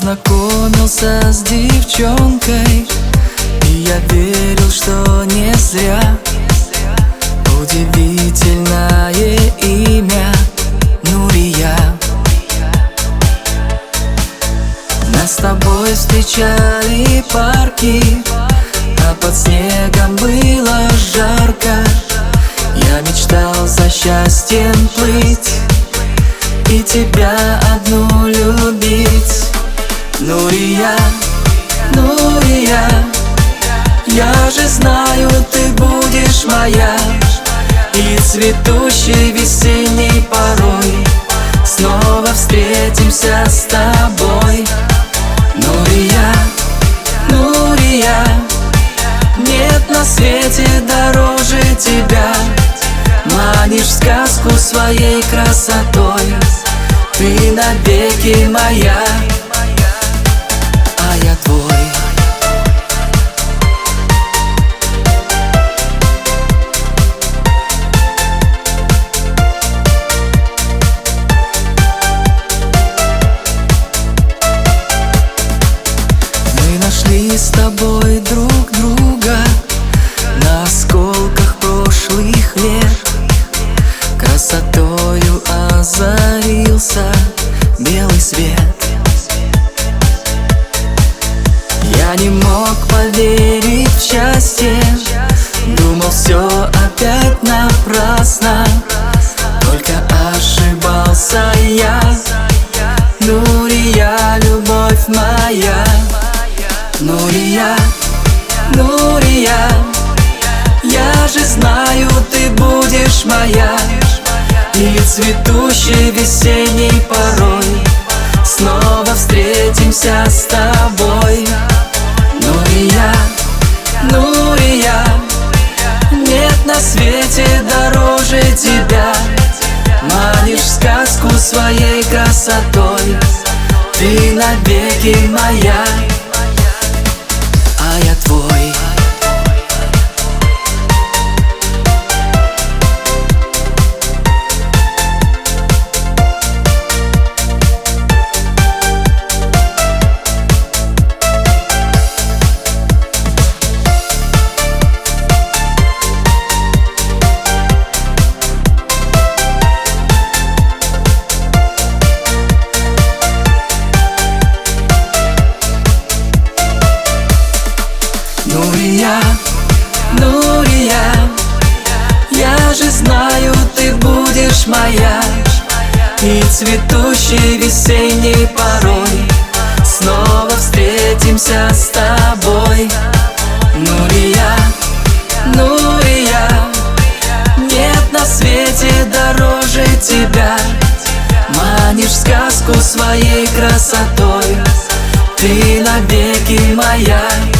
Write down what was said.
познакомился с девчонкой, и я верил, что не зря. Удивительное имя Нурия. Нас с тобой встречали парки, а под снегом было жарко. Я мечтал за счастьем плыть и тебя одну любить. Нурия, Нурия, я же знаю, ты будешь моя. И цветущей весенней порой снова встретимся с тобой. Нурия, Нурия, нет на свете дороже тебя. Манишь в сказку своей красотой, ты навеки моя, а я твой. Мы нашли с тобой друг друга на осколках прошлых лет. Красотою озарился белый свет. Я не мог поверить в счастье, думал, все опять напрасно. Только ошибался я. Нурия, любовь моя. Нурия, Нурия, я же знаю, ты будешь моя. И цветущей весенней порой снова встретимся с тобой. Нурия, Нурия, нет на свете дороже тебя. Манишь в сказку своей красотой, ты навеки моя, а я твой. Нурия, Нурия, я же знаю, ты будешь моя. И цветущей весенней порой снова встретимся с тобой. Нурия, Нурия, нет на свете дороже тебя. Манишь в сказку своей красотой, ты навеки моя.